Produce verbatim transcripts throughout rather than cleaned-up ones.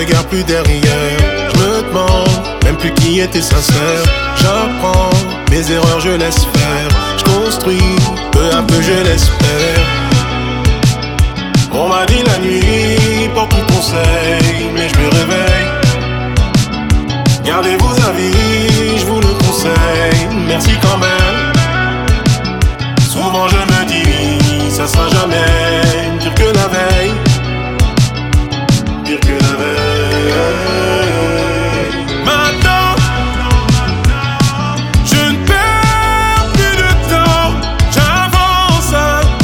regarde plus derrière. Je me demande même plus qui était sincère. J'apprends mes erreurs, je laisse faire. Je construis, peu à peu je l'espère. On m'a dit la nuit, porte tout conseil, mais je me réveille. Gardez vos avis, je vous le conseille. Merci quand même. Souvent je me dis, ça sera jamais pire que la veille. Pire que la veille. Maintenant, je ne perds plus de temps. J'avance.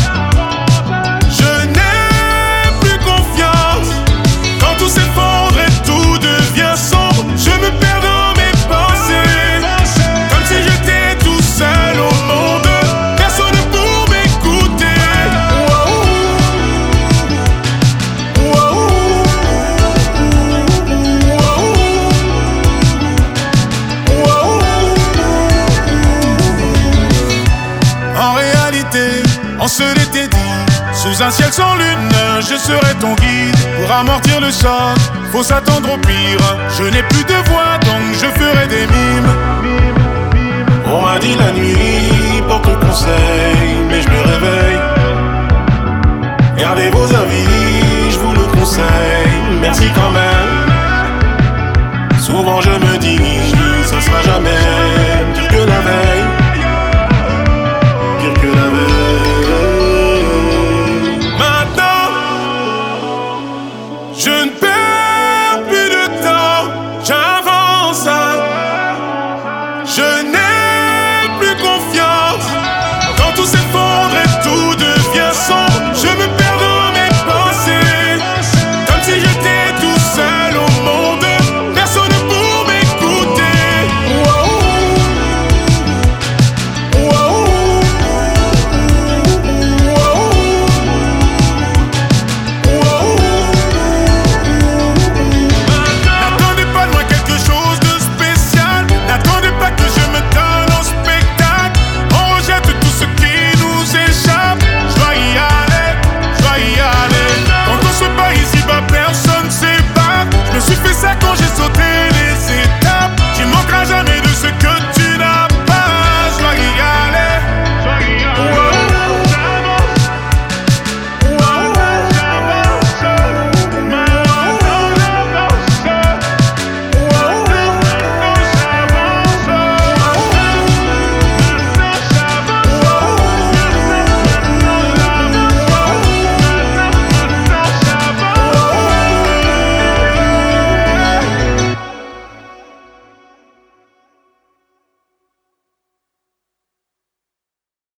Je n'ai plus confiance. Quand tout s'effondre et tout devient sombre, je me perds dans mes pensées. Comme si j'étais tout seul au monde. Personne pour m'écouter. En réalité, on se l'était dit. Sous un ciel sans lune, je serai ton guide. Pour amortir le choc, faut s'attendre au pire. Je n'ai plus de voix, donc je ferai des mimes. On m'a dit la nuit, porte conseil, mais je me réveille. Gardez vos avis, je vous le conseille. Merci quand même.